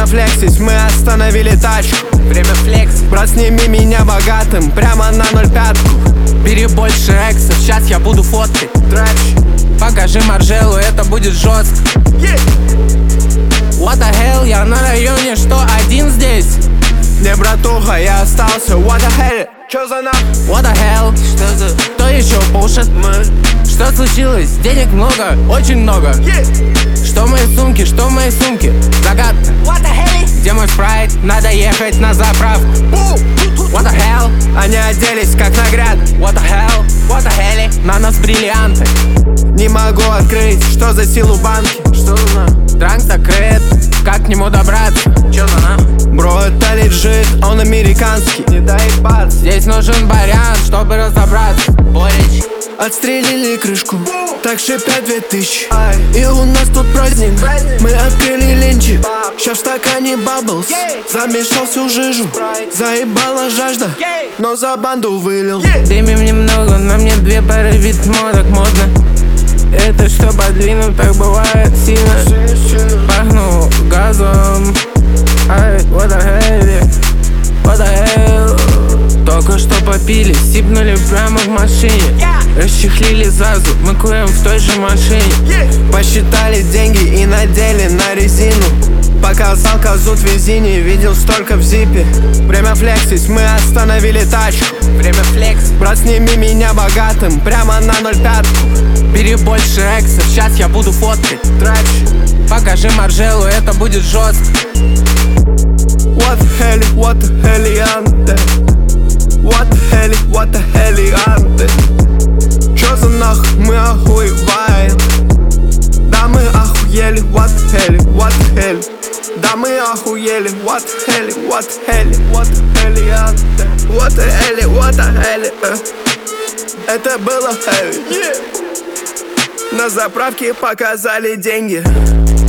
Время флексить, мы остановили тачку. Время флекс. Брат, сними меня богатым, прямо на 0,5. Бери больше эксов, сейчас я буду фоткать. Трэш. Покажи Маржелу, это будет жестко. What the hell, я на районе, что один здесь? Не, братуха, я остался. What the hell? Чё за нахуй? What the hell? Что за... Кто еще пушит? Мы... Что случилось? Денег много, очень много. Что в моей сумке, что в моей сумке? Загадка. What the hell? Где мой спрайт? Надо ехать на заправку. What the hell? Они оделись как наград. What the hell? What the hell? На нас бриллианты. Не могу открыть, что за силу банки? Что за... Транк закрыт, как к нему добраться? Чё за нахуй? Бро, это лежит, он американский. Не дай пац. Здесь нужен барян, чтобы разобраться. Борич. Отстрелили крышку, так шипят 2000. И у нас тут праздник, мы открыли ленчик. Ща в стакане баблс, замешал всю жижу. Заебала жажда, но за банду вылил. Дымим немного, на мне 2 пары вид модок модно. Это что подвинуть, так бывает сильно. Пахну газом. Ай, what the hell, what the hell. Только что попили, сипнули прямо в машине. Расчехлили Зазу, мы курим в той же машине. Посчитали деньги и надели на резину. Показал козу в везине, видел столько в зипе. Время флексить, мы остановили тачку. Время флекс. Брат, сними меня богатым, прямо на 0,5. Бери больше эксов, сейчас я буду фоткать. Трэш. Покажи Маржелу, это будет жестко. What the hell, янте? What the hell, янте? Чё за нахуй, мы охуеваем? Да мы охуели, what the hell? Да мы охуели, what the hell, янте? What the hell, Это было heavy. На заправке показали деньги.